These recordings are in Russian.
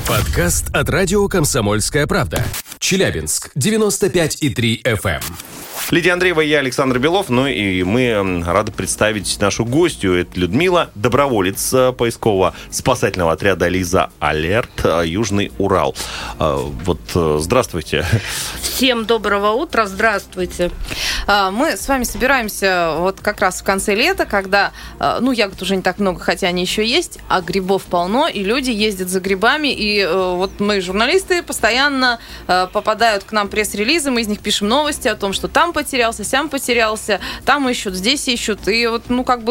Подкаст от радио «Комсомольская правда». Челябинск, 95,3 FM. Лидия Андреева и я, Александр Белов. Ну и мы рады представить нашу гостью. Это Людмила, доброволец поисково-спасательного отряда «Лиза Алерт», Южный Урал. Вот, здравствуйте. Всем доброго утра, здравствуйте. Мы с вами собираемся вот как раз в конце лета, когда, ягод уже не так много, хотя они еще есть, а грибов полно, и люди ездят за грибами, и вот мы, журналисты, постоянно попадают к нам пресс-релизы, мы из них пишем новости о том, что там потерялся, сям потерялся, там ищут, здесь ищут, и вот,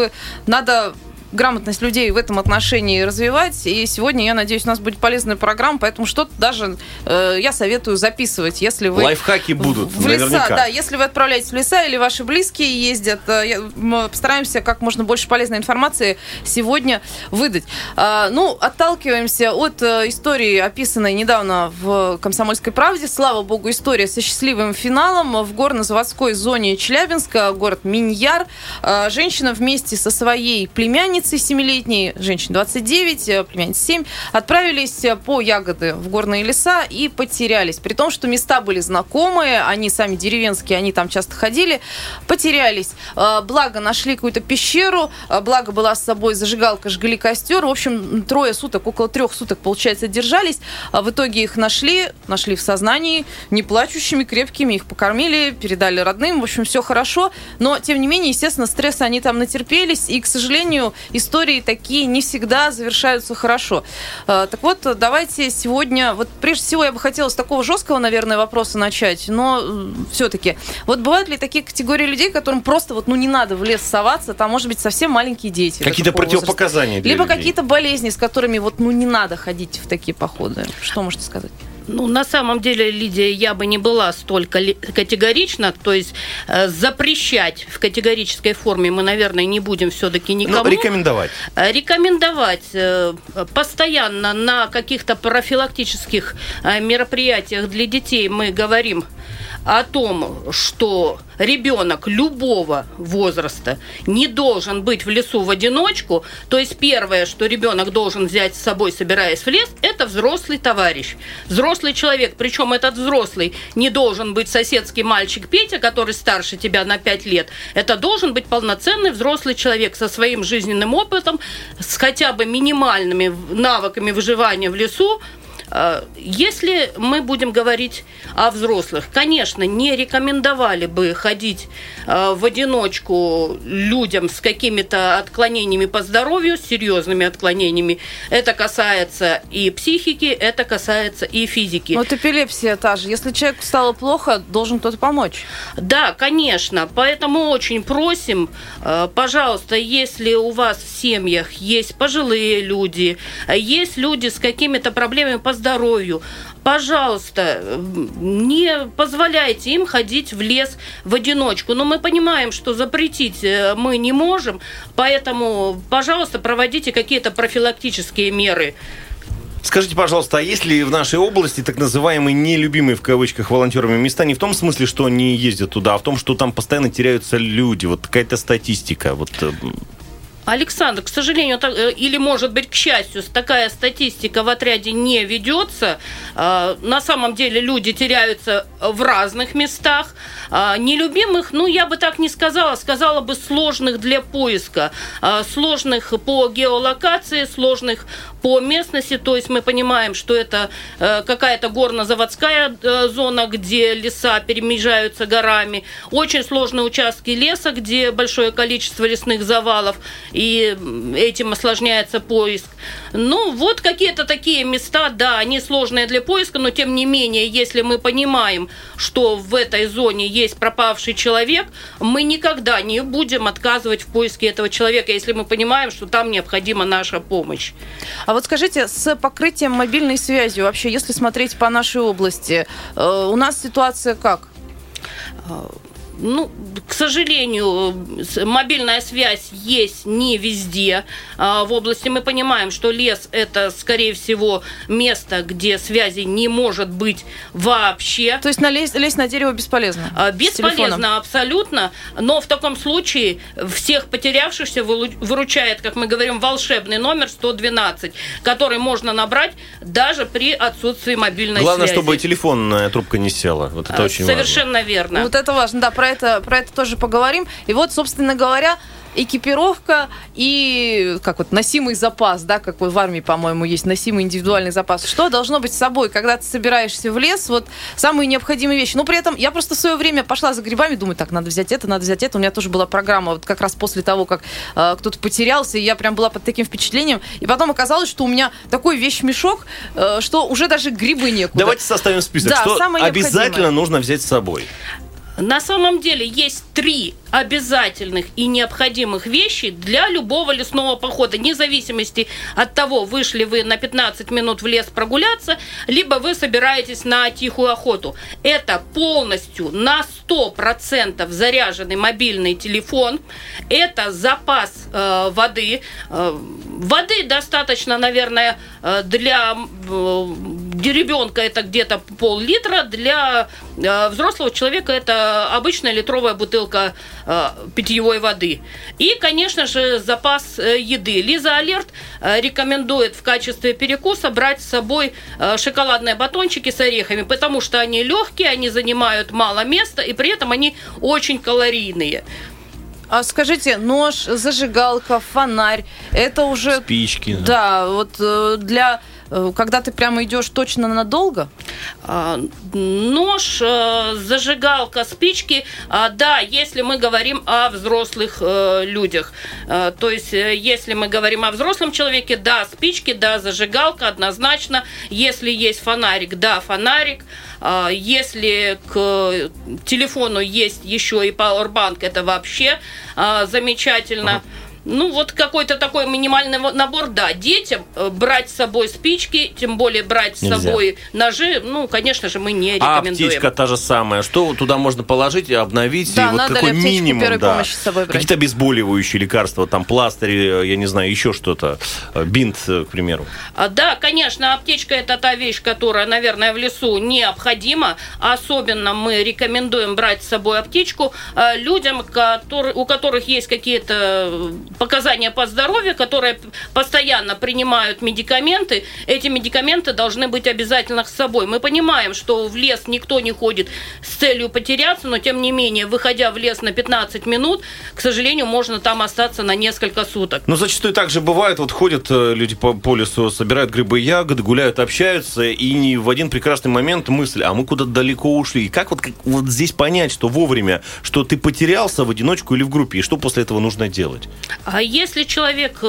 надо грамотность людей в этом отношении развивать. И сегодня, я надеюсь, у нас будет полезная программа, поэтому что-то даже я советую записывать, если вы... Лайфхаки будут, в леса, наверняка. да, если вы отправляетесь в леса или ваши близкие ездят, мы постараемся как можно больше полезной информации сегодня выдать. Отталкиваемся от истории, описанной недавно в «Комсомольской правде». Слава богу, история со счастливым финалом. В горно-заводской зоне Челябинска, город Миньяр, женщина вместе со своей племянницей, 7-летней, женщине 29, племяннице 7, отправились по ягоды в горные леса и потерялись. При том, что места были знакомые, они сами деревенские, они там часто ходили, потерялись. Благо, нашли какую-то пещеру, благо, была с собой зажигалка, жгли костер. В общем, около 3 суток, получается, держались. В итоге их нашли в сознании, не плачущими, крепкими, их покормили, передали родным. В общем, все хорошо. Но, тем не менее, естественно, стресса они там натерпелись, и, к сожалению, истории такие не всегда завершаются хорошо. Так вот, давайте сегодня... Вот прежде всего я бы хотела с такого жесткого, наверное, вопроса начать, но все-таки. Вот бывают ли такие категории людей, которым просто не надо в лес соваться, там, может быть, совсем маленькие дети. Какие-то противопоказания для либо людей. Какие-то болезни, с которыми не надо ходить в такие походы. Что можете сказать? На самом деле, Лидия, я бы не была столь категорична, то есть запрещать в категорической форме мы, наверное, не будем все-таки никому. Рекомендовать. Рекомендовать постоянно на каких-то профилактических мероприятиях для детей мы говорим о том, что ребенок любого возраста не должен быть в лесу в одиночку. То есть первое, что ребенок должен взять с собой, собираясь в лес, это взрослый товарищ, взрослый человек. Причем этот взрослый не должен быть соседский мальчик Петя, который старше тебя на 5 лет. Это должен быть полноценный взрослый человек со своим жизненным опытом, с хотя бы минимальными навыками выживания в лесу. Если мы будем говорить о взрослых, конечно, не рекомендовали бы ходить в одиночку людям с какими-то отклонениями по здоровью, с серьезными отклонениями. Это касается и психики, это касается и физики. Вот эпилепсия та же. Если человеку стало плохо, должен кто-то помочь. Да, конечно. Поэтому очень просим, пожалуйста, если у вас в семьях есть пожилые люди, есть люди с какими-то проблемами по здоровью, пожалуйста, не позволяйте им ходить в лес в одиночку. Но мы понимаем, что запретить мы не можем, поэтому, пожалуйста, проводите какие-то профилактические меры. Скажите, пожалуйста, а есть ли в нашей области так называемые нелюбимые в кавычках волонтерами места не в том смысле, что они ездят туда, а в том, что там постоянно теряются люди, какая-то статистика, Александр, к сожалению, или, может быть, к счастью, такая статистика в отряде не ведется. На самом деле люди теряются в разных местах. Нелюбимых, я бы так не сказала, сказала бы сложных для поиска. Сложных по геолокации, сложных по местности. То есть мы понимаем, что это какая-то горно-заводская зона, где леса перемежаются горами. Очень сложные участки леса, где большое количество лесных завалов. И этим осложняется поиск. Какие-то такие места, да, они сложные для поиска, но тем не менее, если мы понимаем, что в этой зоне есть пропавший человек, мы никогда не будем отказывать в поиске этого человека, если мы понимаем, что там необходима наша помощь. А вот скажите, с покрытием мобильной связью вообще, если смотреть по нашей области, у нас ситуация как? к сожалению, мобильная связь есть не везде в области. Мы понимаем, что лес – это, скорее всего, место, где связи не может быть вообще. То есть лезть на дерево бесполезно? Бесполезно, абсолютно. Но в таком случае всех потерявшихся выручает, как мы говорим, волшебный номер 112, который можно набрать даже при отсутствии мобильной Главное, связи. чтобы телефонная трубка не села. Вот это очень важно. Совершенно верно. Вот это важно, да, про это тоже поговорим. И вот, собственно говоря, экипировка и носимый запас, да, как вот в армии, по-моему, есть носимый индивидуальный запас. Что должно быть с собой, когда ты собираешься в лес? Вот самые необходимые вещи. Но при этом я просто в свое время пошла за грибами, думаю, так, надо взять это. У меня тоже была программа вот как раз после того, как кто-то потерялся, и я прям была под таким впечатлением. И потом оказалось, что у меня такой вещмешок, что уже даже грибы некуда. Давайте составим список, да, что обязательно нужно взять с собой. На самом деле есть 3 обязательных и необходимых вещи для любого лесного похода, вне зависимости от того, вышли вы на 15 минут в лес прогуляться, либо вы собираетесь на тихую охоту. Это полностью на 100% заряженный мобильный телефон, это запас воды. Воды достаточно, наверное, для ребенка это где-то пол-литра, для взрослого человека это обычная литровая бутылка питьевой воды. И, конечно же, запас еды. Лиза Алерт рекомендует в качестве перекуса брать с собой шоколадные батончики с орехами, потому что они легкие, они занимают мало места, и при этом они очень калорийные. А скажите, нож, зажигалка, фонарь, это уже... Спички. Да, вот для... Когда ты прямо идешь точно надолго? Нож, зажигалка, спички, да, если мы говорим о взрослых людях. То есть, если мы говорим о взрослом человеке, да, спички, да, зажигалка, однозначно. Если есть фонарик, да, фонарик. Если к телефону есть еще и пауэрбанк, это вообще замечательно. Вот какой-то такой минимальный набор, да. Детям брать с собой спички, тем более брать с собой ножи, конечно же, мы не рекомендуем. А аптечка та же самая. Что туда можно положить и обновить? Да, и вот надо какой ли аптечку минимум, первой помощи с собой брать? Какие-то обезболивающие лекарства, там пластыри, я не знаю, еще что-то. Бинт, к примеру. Да, конечно, аптечка – это та вещь, которая, наверное, в лесу необходима. Особенно мы рекомендуем брать с собой аптечку людям, у которых есть какие-то показания по здоровью, которые постоянно принимают медикаменты. Эти медикаменты должны быть обязательно с собой. Мы понимаем, что в лес никто не ходит с целью потеряться, но тем не менее, выходя в лес на 15 минут, к сожалению, можно там остаться на несколько суток. Но зачастую так же бывает. Вот ходят люди по лесу, собирают грибы и ягоды, гуляют, общаются, и в один прекрасный момент мысль, а мы куда-то далеко ушли. И как вот здесь понять, что вовремя, что ты потерялся в одиночку или в группе, и что после этого нужно делать? А если человек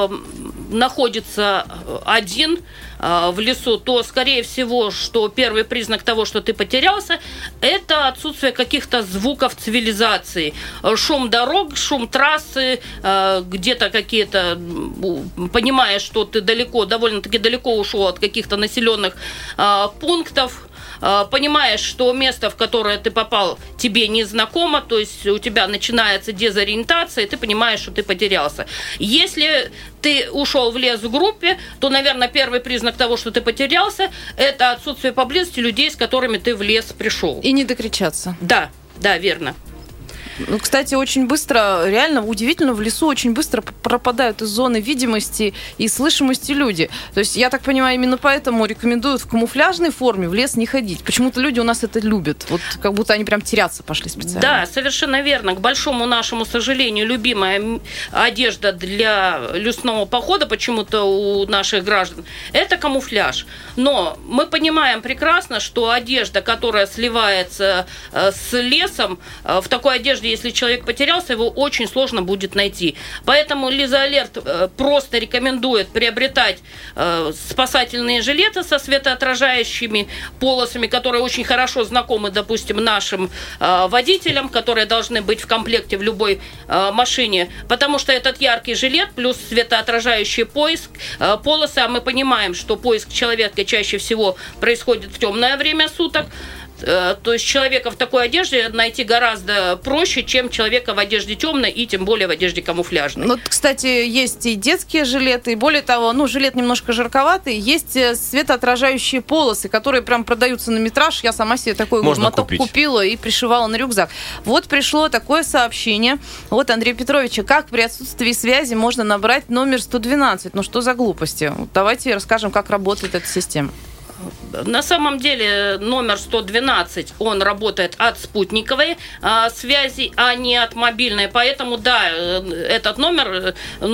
находится один в лесу, то, скорее всего, что первый признак того, что ты потерялся, это отсутствие каких-то звуков цивилизации. Шум дорог, шум трассы, где-то какие-то, понимая, что ты довольно-таки далеко ушел от каких-то населенных пунктов, понимаешь, что место, в которое ты попал, тебе не знакомо, то есть у тебя начинается дезориентация, и ты понимаешь, что ты потерялся. Если ты ушел в лес в группе, то, наверное, первый признак того, что ты потерялся, это отсутствие поблизости людей, с которыми ты в лес пришел. И не докричаться. Да, верно. Кстати, очень быстро, реально удивительно, в лесу очень быстро пропадают из зоны видимости и слышимости люди. То есть, я так понимаю, именно поэтому рекомендуют в камуфляжной форме в лес не ходить. Почему-то люди у нас это любят. Вот как будто они прям теряться пошли специально. Да, совершенно верно. К большому нашему сожалению, любимая одежда для лесного похода почему-то у наших граждан – это камуфляж. Но мы понимаем прекрасно, что одежда, которая сливается с лесом, в такой одежде, если человек потерялся, его очень сложно будет найти. Поэтому Лиза Алерт просто рекомендует приобретать спасательные жилеты со светоотражающими полосами, которые очень хорошо знакомы, допустим, нашим водителям, которые должны быть в комплекте в любой машине, потому что этот яркий жилет плюс светоотражающий полосы, а мы понимаем, что поиск человека чаще всего происходит в темное время суток. То есть человека в такой одежде найти гораздо проще, чем человека в одежде темной и тем более в одежде камуфляжной. Вот, кстати, есть и детские жилеты, и более того, жилет немножко жарковатый, есть светоотражающие полосы, которые прям продаются на метраж. Я сама себе такой моток купила и пришивала на рюкзак. Вот пришло такое сообщение от Андрея Петровича. Как при отсутствии связи можно набрать номер 112? Что за глупости? Давайте расскажем, как работает эта система. На самом деле номер 112, он работает от спутниковой связи, а не от мобильной. Поэтому, да, этот номер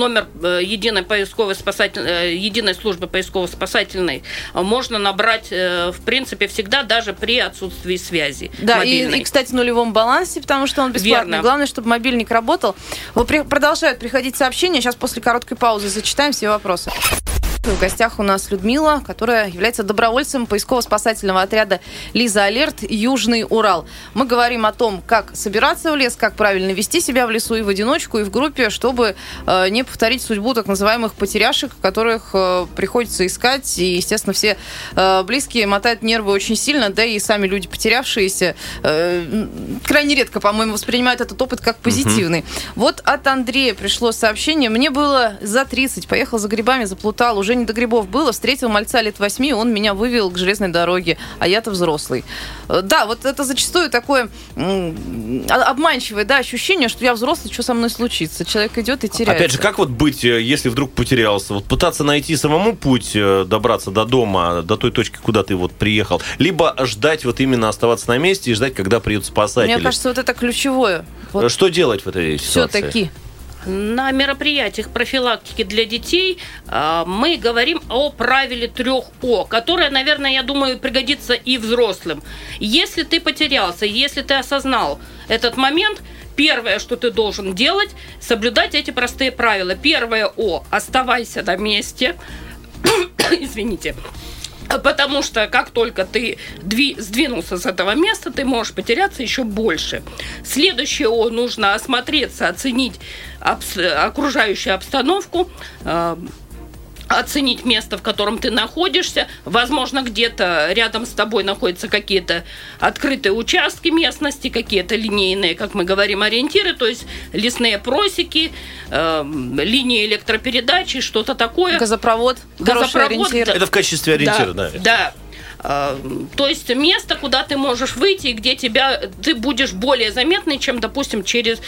единой службы поисково-спасательной можно набрать, в принципе, всегда, даже при отсутствии связи. Да, и, кстати, в нулевом балансе, потому что он бесплатный. Верно. Главное, чтобы мобильник работал. Продолжают приходить сообщения. Сейчас после короткой паузы зачитаем все вопросы. В гостях у нас Людмила, которая является добровольцем поисково-спасательного отряда «Лиза Алерт. Южный Урал». Мы говорим о том, как собираться в лес, как правильно вести себя в лесу и в одиночку, и в группе, чтобы не повторить судьбу так называемых потеряшек, которых приходится искать. И, естественно, все близкие мотают нервы очень сильно, да и сами люди, потерявшиеся, крайне редко, по-моему, воспринимают этот опыт как позитивный. Вот от Андрея пришло сообщение. Мне было за 30, поехал за грибами, заплутал, уже не до грибов было, встретил мальца лет 8, он меня вывел к железной дороге, а я-то взрослый. Да, вот это зачастую такое обманчивое, да, ощущение, что я взрослый, что со мной случится. Человек идет и теряется. Опять же, как вот быть, если вдруг потерялся? Вот пытаться найти самому путь, добраться до дома, до той точки, куда ты вот приехал, либо ждать вот именно оставаться на месте и ждать, когда приедут спасатели? Мне кажется, вот это ключевое. Вот что делать в этой ситуации? Все-таки. На мероприятиях профилактики для детей мы говорим о правиле 3 О, которое, наверное, я думаю, пригодится и взрослым. Если ты потерялся, если ты осознал этот момент, первое, что ты должен делать, соблюдать эти простые правила. Первое О – оставайся на месте. Извините. Потому что как только ты сдвинулся с этого места, ты можешь потеряться еще больше. Следующее О – нужно осмотреться, оценить окружающую обстановку, оценить место, в котором ты находишься. Возможно, где-то рядом с тобой находятся какие-то открытые участки местности, какие-то линейные, как мы говорим, ориентиры, то есть лесные просеки, линии электропередачи, что-то такое. Газопровод, хороший ориентир. Это в качестве ориентира, да? Да. То есть место, куда ты можешь выйти, и где ты будешь более заметный, чем, допустим,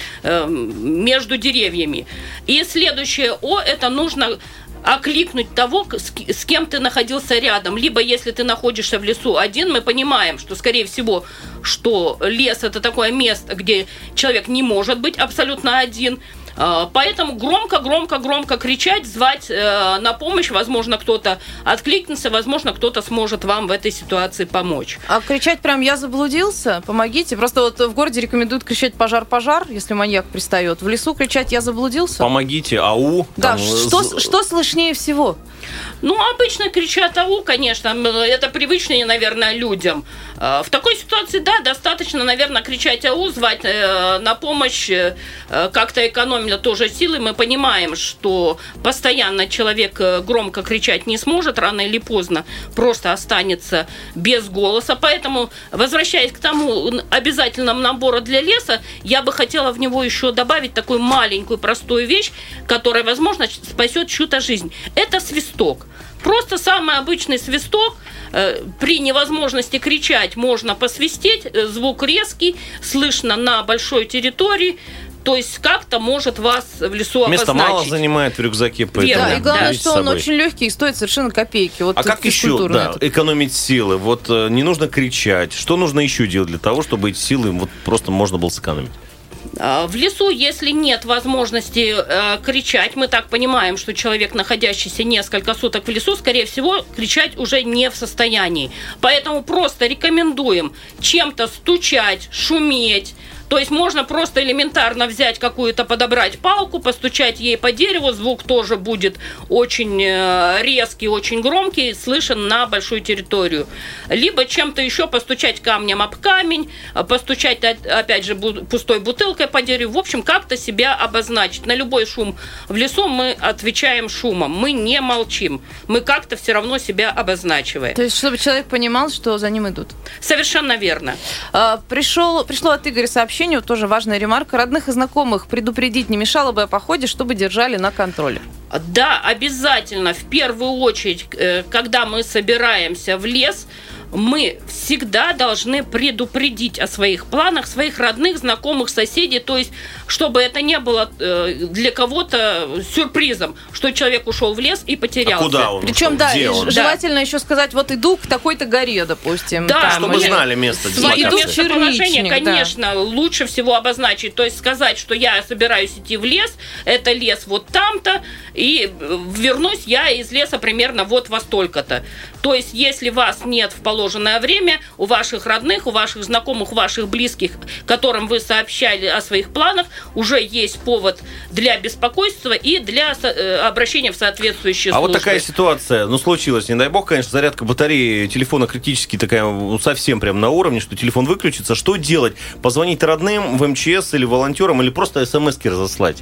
между деревьями. И следующее О – это нужно окликнуть того, с кем ты находился рядом. Либо, если ты находишься в лесу один, мы понимаем, что, скорее всего, что лес – это такое место, где человек не может быть абсолютно один. Поэтому громко кричать, звать на помощь. Возможно, кто-то откликнется, возможно, кто-то сможет вам в этой ситуации помочь. А кричать прям «я заблудился», помогите. Просто вот в городе рекомендуют кричать «пожар, пожар», если маньяк пристает. В лесу кричать «я заблудился». Помогите, ау. Да, что слышнее всего? Обычно кричат «ау», конечно. Это привычнее, наверное, людям. В такой ситуации, да, достаточно, наверное, кричать «ау», звать на помощь, как-то экономить тоже силы. Мы понимаем, что постоянно человек громко кричать не сможет, рано или поздно просто останется без голоса. Поэтому, возвращаясь к тому обязательному набору для леса, я бы хотела в него еще добавить такую маленькую простую вещь, которая, возможно, спасет чью-то жизнь. Это свисток. Просто самый обычный свисток. При невозможности кричать можно посвистеть. Звук резкий, слышно на большой территории. То есть как-то может вас в лесу обозначить. Место мало занимает в рюкзаке. Да, и главное, что он очень легкий и стоит совершенно копейки. Вот как еще экономить силы? Вот не нужно кричать. Что нужно еще делать для того, чтобы эти силы просто можно было сэкономить? В лесу, если нет возможности кричать, мы так понимаем, что человек, находящийся несколько суток в лесу, скорее всего, кричать уже не в состоянии. Поэтому просто рекомендуем чем-то стучать, шуметь, То есть можно просто элементарно взять какую-то, подобрать палку, постучать ей по дереву, звук тоже будет очень резкий, очень громкий, слышен на большую территорию. Либо чем-то еще постучать камнем об камень, постучать, опять же, пустой бутылкой по дереву. В общем, как-то себя обозначить. На любой шум в лесу мы отвечаем шумом. Мы не молчим. Мы как-то все равно себя обозначиваем. То есть, чтобы человек понимал, что за ним идут. Совершенно верно. Пришло от Игоря сообщение, тоже важная ремарка. Родных и знакомых предупредить не мешало бы о походе, чтобы держали на контроле. Да, обязательно. В первую очередь, когда мы собираемся в лес, мы всегда должны предупредить о своих планах, своих родных, знакомых, соседей, то есть, чтобы это не было для кого-то сюрпризом, что человек ушел в лес и потерялся. А куда он Причем, ушел? желательно еще сказать, вот иду к такой-то горе, допустим. Да, чтобы знали место. Свое местоположение, Черничник, конечно, лучше всего обозначить, то есть сказать, что я собираюсь идти в лес, это лес вот там-то, и вернусь я из леса примерно вот во столько-то. То есть, если вас нет в положенное время, у ваших родных, у ваших знакомых, у ваших близких, которым вы сообщали о своих планах, уже есть повод для беспокойства и для обращения в соответствующие службы. А вот такая ситуация, случилась, не дай бог, конечно, зарядка батареи телефона критически такая, совсем прям на уровне, что телефон выключится. Что делать? Позвонить родным в МЧС или волонтерам, или просто смс-ки разослать?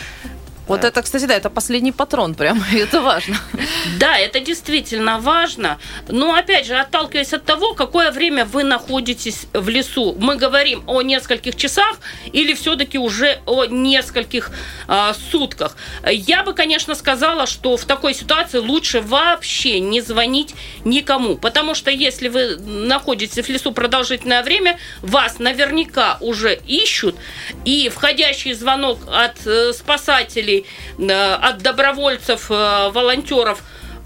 Вот это, кстати, да, это последний патрон прям, и это важно. Да, это действительно важно. Но, опять же, отталкиваясь от того, какое время вы находитесь в лесу. Мы говорим о нескольких часах или все-таки уже о нескольких сутках. Я бы, конечно, сказала, что в такой ситуации лучше вообще не звонить никому. Потому что если вы находитесь в лесу продолжительное время, вас наверняка уже ищут. И входящий звонок от спасателей, от добровольцев, волонтеров,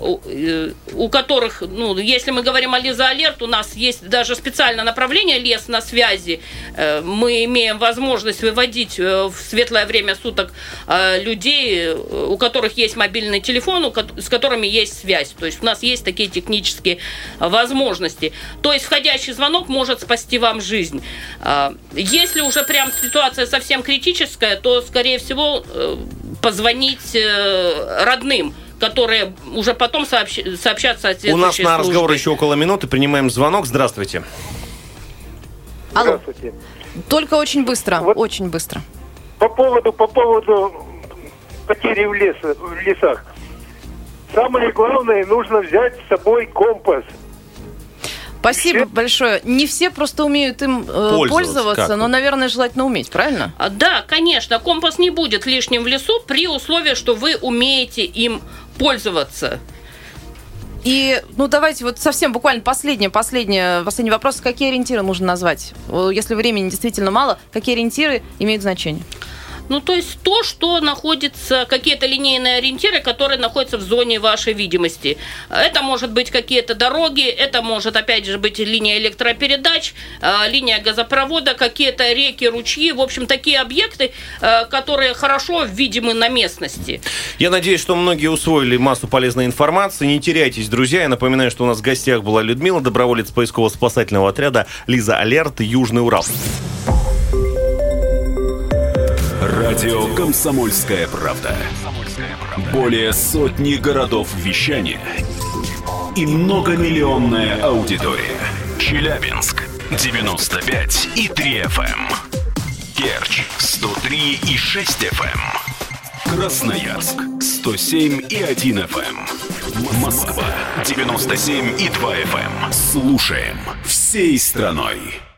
у которых, если мы говорим о Лиза Алерт, у нас есть даже специальное направление «Лес на связи». Мы имеем возможность выводить в светлое время суток людей, у которых есть мобильный телефон, с которыми есть связь. То есть у нас есть такие технические возможности. То есть входящий звонок может спасти вам жизнь. Если уже прям ситуация совсем критическая, то, скорее всего, позвонить родным, которые уже потом сообщат соответствующие У нас на службы. разговор еще около минуты. Принимаем звонок. Здравствуйте. Алло. Здравствуйте. Только очень быстро, Вот. очень быстро. По поводу потери в лесах. Самое главное, нужно взять с собой компас. Спасибо большое. Не все просто умеют им пользоваться, как? но, наверное, желательно уметь, правильно? Да, конечно, компас не будет лишним в лесу при условии, что вы умеете им пользоваться. И, давайте вот совсем буквально последний вопрос. Какие ориентиры нужно назвать? Если времени действительно мало, какие ориентиры имеют значение? То есть то, что находится, какие-то линейные ориентиры, которые находятся в зоне вашей видимости. Это может быть какие-то дороги, это может, опять же, быть линия электропередач, линия газопровода, какие-то реки, ручьи. В общем, такие объекты, которые хорошо видимы на местности. Я надеюсь, что многие усвоили массу полезной информации. Не теряйтесь, друзья. Я напоминаю, что у нас в гостях была Людмила, доброволец поисково-спасательного отряда «Лиза Алерт», Южный Урал. Радио «Комсомольская правда». Более сотни городов вещания и многомиллионная аудитория. Челябинск 95,3 FM. Керчь 103,6 FM. Красноярск 107,1 FM. Москва 97,2 FM. Слушаем всей страной.